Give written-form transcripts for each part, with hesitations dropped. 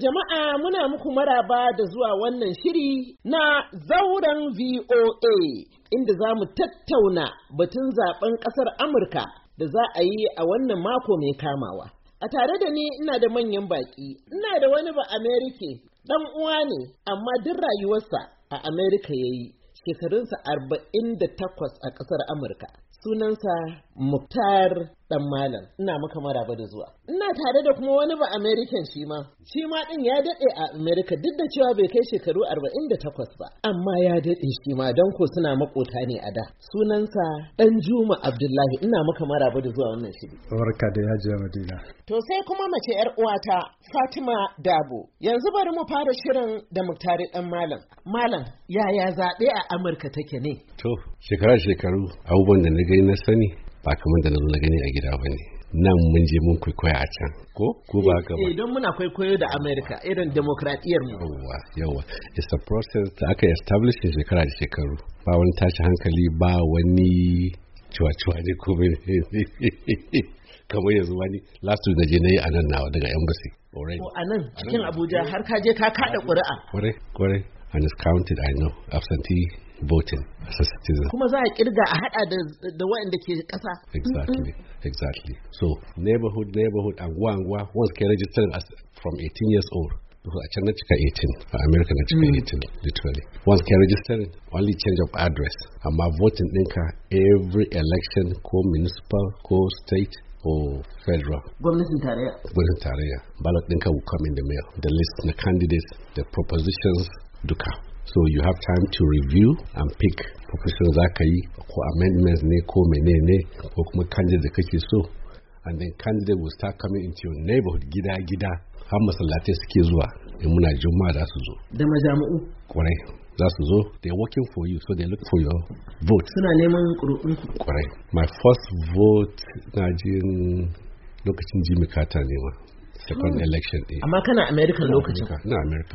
jama'a muna muku maraba da zuwa wannan shiri na zauren VOA inda za mu tattauna batun zaben ƙasar Amurka da za a yi a wannan mako mai kamawa. A tare da ni ina da manyan baƙi, ina da wani ba Amerika ɗan uwa ne amma duk rayuwarsa a Amerika ya yi, shekarunsa 48 a ƙasar Amurka. Sunansa Muktar Dan Malam. Ina maka maraba da zuwa. Ina tare da kuma wani ba American shi ma din ya dade a America duk da cewa bai kai shekaru 48 ba, amma ya dade shi ma don ko suna makota ne a da. Sunansa Dan Juma Abdullahi. Ina maka maraba da zuwa wannan shiri. Barka da Hajiya Madina. To sai kuma mace yar uwata Fatima Dabo. Yanzu bari mu fara shirin da Muktar Dan Malam. Malam, yaya zaɓe a Amurka take ne? To, shekaru abubuwan da na gani na sani ba kamar da na gani a gida ba ne. Nan mun je mun kwaikwaya a can, ko ba haka ba? Don muna kwaikwayo da Amerika, irin demokradiyyar mu. Yawa. It's a process da aka establish shekara da shekaru. Ba wani tashi hankali, ba wani cuwa-cuwa ne ko kamar yanzu wani last week da je na yi a nan nawa daga embassy. Ko a nan cikin Abuja har ka je ka kada ƙuri'a. Kwarai. And it's counted, I know, absentee voting as a citizen. Kuma za a kirga a hada da waɗanda ke ƙasa. Exactly. So neighborhood anguwa once ke register as from 18 years old. A can na cika 18, a America na cika 18, literally. Once ke register, only change of address. Amma voting ɗinka every election ko municipal ko state or federal. Gwamnatin tarayya. Ballot ɗinka will come in the mail. The list, the candidates, the propositions, duka. So you have time to review and pick propositions za ka yi ko amendments ne ko menene ko kuma candidate da kake so, and then candidate will start coming into your neighborhood gida har masallatai suke zuwa in muna juma'a za su zo da majami'u kwarai za su zo. They are working for you, so they look for your vote. Suna neman ƙuri'un kwarai. My first vote na jin lokacin Jimmy Carter ne ma second election ɗin. Amma kana American lokacin? Na America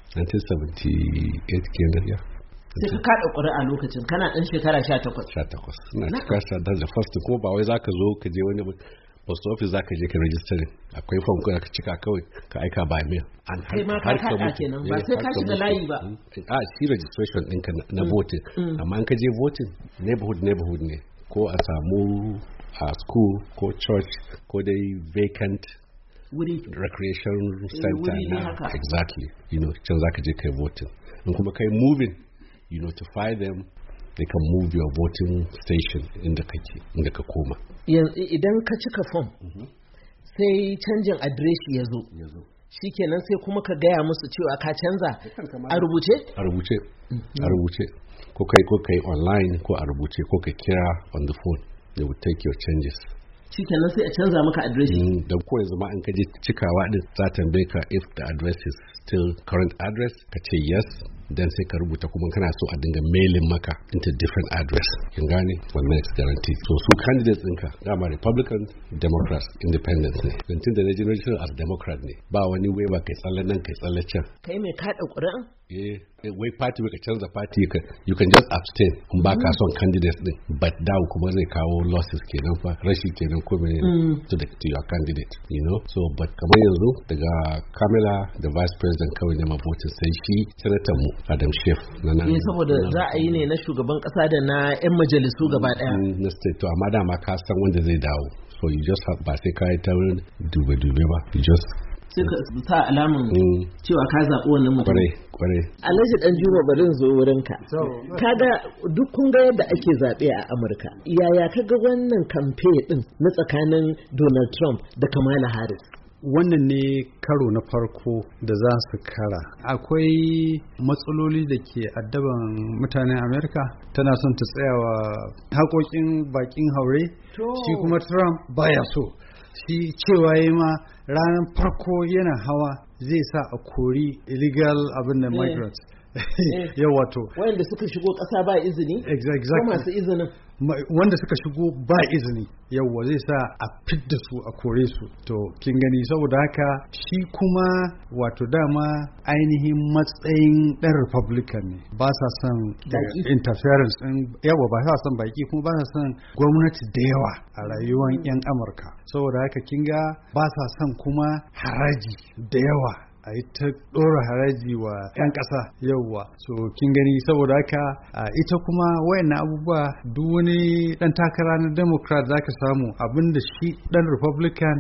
1978 kenan ya. Sai ka kada ƙuri'a lokacin kana ɗan shekara 18. 18. Na cika sa da first ko ba wai zaka zo ka je wani post office zaka je ka register. Akwai form ko ka cika kawai ka aika by mail. Kai ma ka kada kenan ba sai ka shiga layi ba. Shi registration ɗinka na voting. Amma in ka je voting neighborhood ne ko a samu a school ko church ko dai vacant recreation center na exactly, can zaka je kai voting. In kuma kai moving, you notify them, they can move your voting station inda ka koma. Idan ka cika form sai canjin adireshi ya zo shikenan sai kuma ka gaya musu cewa ka canza a rubuce ko kai online ko a rubuce ko ka kira on the phone, they will take your changes. Shikenan sai a canza maka adireshi. Da ko yanzu ma in ka je cikawa din za ta tambaye ka if the address is still current address, ka ce yes, then sai ka rubuta kuma kana so a dinga mailing maka into different address. Kin gane? Wannan is guaranteed. So su candidates ɗinka dama Republicans, Democrats, Independents ne. Tun da na ji register as Democrat ne. Ba wani wai ba kai tsalle nan kai tsalle can. Kai mai kaɗa ƙuri'an? Wai party ka canza party you can just abstain in ba ka son candidates din, but da kuma zai kawo losses kenan fa, rashi kenan ko menene to your candidate, so but kamar yanzu daga Kamala da Vice President kawai ne voting sai shi senator mu Adam Schiff na nan saboda za a yi ne na shugaban kasa da na yan majalisu gaba daya na state, to amma dama ka san wanda zai dawo, so you just have ba sai ka yi ta dube ba, you just sai ka sa alamun cewa ka zaɓi wannan mutum. Kwarai. Alhaji Dan Juma bari zo wurinka. Kaga duk kun ga yadda ake zaɓe a Amurka. Yaya kaga wannan kamfe din na tsakanin Donald Trump da Kamala Harris? Wannan ne karo na farko da za su kara. Akwai matsaloli da ke addaban mutanen Amerika, tana son ta tsayawa haƙoƙin baƙin haure, shi kuma Trump baya so. Shi cewa ya ma ranar farko yana hawa zai sa a kori illegal abin da migrants. Yawa to. Wanda suka shigo ƙasa ba izini? Exactly. Ko masu izinin? Wanda suka shigo ba izini. Yawa zai sa a fidda su a kore su. To kin gani saboda haka shi kuma wato dama ainihin matsayin ɗan Republican ne. Ba sa son interference ɗin, yawa ba sa son baki kuma ba sa son gwamnati da yawa a rayuwar 'yan Amurka. Saboda haka kin ga ba sa son kuma haraji da yawa a yi ta ɗora haraji wa 'yan ƙasa yauwa. So kin gani saboda haka ita kuma wayannan abubuwa duk wani ɗan takara na Democrat zaka samu abinda shi ɗan Republican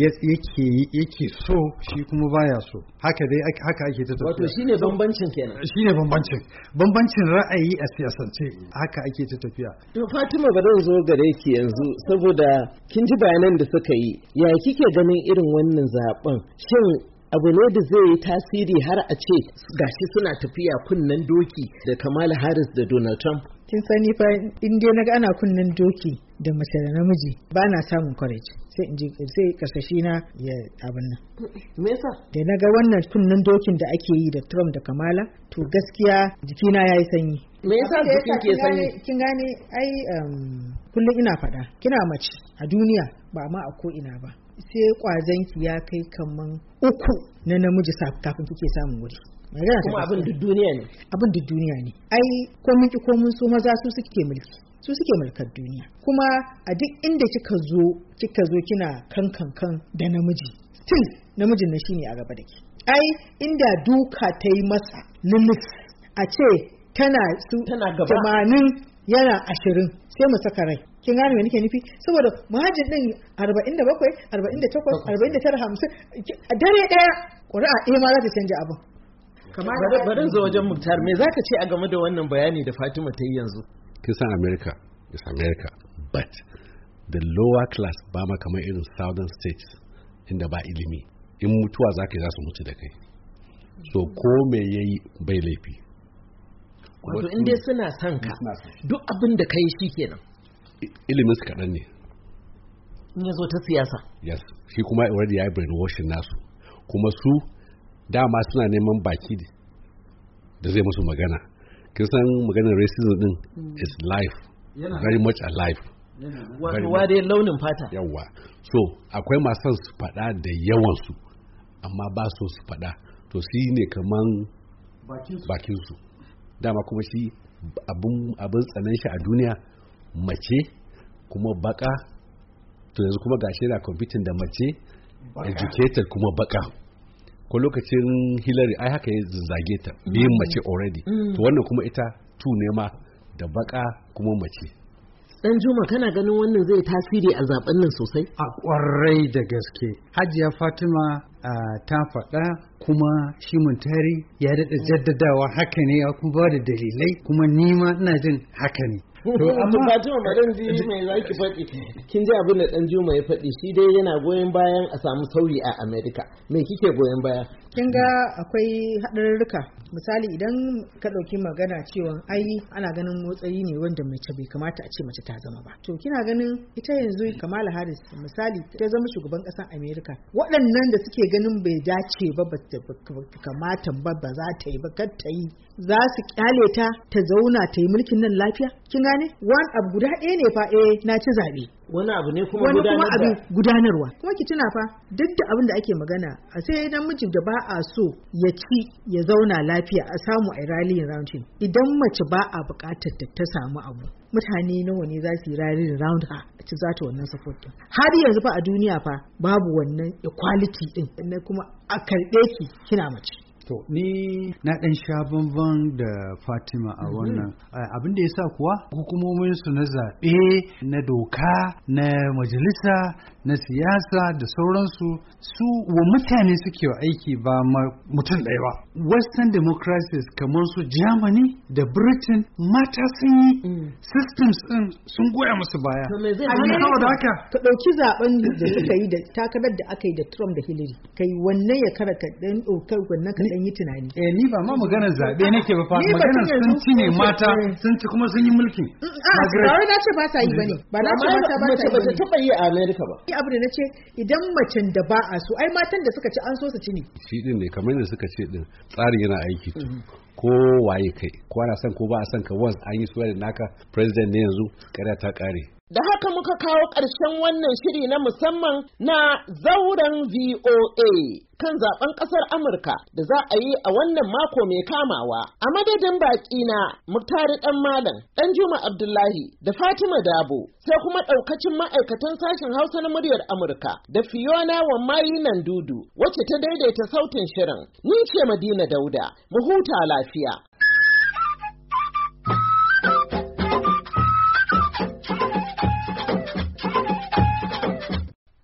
yake so shi kuma baya so. Haka dai haka ake ta tafiya. Wato shine bambancin kenan. Shine bambancin ra'ayi a siyasance haka ake ta tafiya. To Fatima ba zan zo gare ki yanzu saboda kin ji bayanan da suka yi. Ya kike ganin irin wannan zaben? Shin abu ne da zai yi tasiri har a ce gashi suna tafiya kunnen doki da Kamala Harris da Donald Trump? Kin sani fa in dai naga ana kunnen doki da mace da namiji ba na samun courage sai karsashi na ya abin nan. Me yasa? Da naga wannan kunnen dokin da ake yi da Trump da Kamala to gaskiya jikina yayi sanyi. Me yasa jikin ke sanyi? Kin gane ai kullum ina faɗa kina mace a duniya ba ma a ko ina ba sai kwazanki ya kai kaman 3 na namiji kafin kike samun wuri. Kuma abin duk duniya ne. Abin duk duniya ne. Ai ko mun ki ko mun so maza su suke mulki. Su suke mulkar duniya. Kuma a duk inda kika zo kina kan da namiji. Still namijin nan shine a gaba da ke. Ai inda duka ta yi masa limit a ce tana gaba 80 yana 20 sai mu saka rai. Kin gane me nake nufi? Saboda muhajir din 47, 48, 49, 50 a dare daya ƙuri'a ɗaya ma za ta canja abin. Bari zo wajen Muktar, me zaka ce a game da wannan bayani da Fatima ta yi yanzu? Kin san America is America, but the lower class ba ma kamar irin southern states inda ba ilimi. In mutuwa zaka yi za su mutu da kai. So ko me yayi bai laifi. Wato in dai suna son ka, duk abin da kai shi kenan. Ilimin su kaɗan ne. In ya zo ta siyasa. Yes, shi kuma already ya yi brainwashing nasu. Kuma su dama suna neman baki da zai musu magana. Kin san maganar racism din is life, very much alive. Wato dai launin fata. Yawwa. So akwai masu su faɗa da yawan su amma ba so su faɗa. To shi ne kaman bakin su. Dama kuma shi abin tsanan shi a duniya mace kuma baka. To yanzu kuma gashi yana competing da mace educated kuma baka. Ko lokacin Hillary ai haka ya zage ta being mace already. To wannan kuma ita ne ma da baka kuma mace. Dan Juma kana ganin wannan zai tasiri a zaben nan sosai? A kwarai da gaske. Hajiya Fatima ta faɗa kuma shi Muntari ya daɗa jaddadawa haka ne ya kuma ba da dalilai kuma nima ina jin haka ne. To amma Fatima madan ji mai zaki faɗi. Kin ji abin da Dan Juma ya faɗi shi dai yana goyon bayan a samu sauyi a America. Me kike goyon baya? Kin ga akwai haɗarurruka. Misali idan ka ɗauki magana cewa ai ana ganin motsayi ne wanda mace bai kamata a ce mace ta zama ba. To kina ganin ita yanzu Kamala Harris misali ta zama shugaban ƙasar America. Waɗannan da suke ganin bai dace ba kamata ba za ta yi ba kar ta yi za su kyale ta zauna ta yi mulkin nan lafiya? Kin gane? Wani abu guda ɗaya ne fa na ci zaɓe. Wani abu ne kuma gudanarwa. Kuma ki tuna fa duk da abin da ake magana a sai namijin da ba a so ya ci ya zauna lafiya a samu a rallying round him. Idan mace ba a buƙatar ta samu abu mutane nawa ne za su yi rallying round her a ci zata wannan support din. Har yanzu fa a duniya fa babu wannan equality din na kuma a karɓe ki kina mace. To ni na ɗan sha bamban da Fatima a wannan abin da ya sa kuwa hukumomin su na zaɓe na doka na majalisa na siyasa da sauransu su wa mutane suke wa aiki ba mutum ɗaya ba. Western democracies kamar su Germany da Britain mata sun yi systems ɗin sun goya musu baya. Saboda haka ka ɗauki zaben da suka yi da takarar da aka yi da Trump da Hillary kai wannan ya kara ka ɗan ɗaukar wannan ka ɗan yi tunani. Ni ba ma maganar zaɓe nake ba fa maganar sun ci ne mata sun ci kuma sun yi mulki. Ba wai na ce ba sa yi bane ba na ce mata ba sa yi bane. Ba ta taɓa yi a America ba. Abu da na ce idan macen da ba a so ai matan da suka ci an so su ci ne. Shi din ne kamar da suka ce din tsarin yana aiki ko waye kai ko ana son ko ba a son ka once an yi suwa da naka president ne yanzu kada ta kare. Da haka muka kawo ƙarshen wannan shiri na musamman na zauren VOA kan zaben ƙasar Amurka da za a yi a wannan mako mai kamawa. A madadin baƙi na Muktari ɗan Malam, ɗan Juma Abdullahi da Fatima Dabo, sai kuma ɗaukacin ma'aikatan sashen Hausa na muryar Amurka da Fiona Wammayi Nandudu wacce ta daidaita sautin shirin. Ni ce Madina Dauda, mu huta lafiya.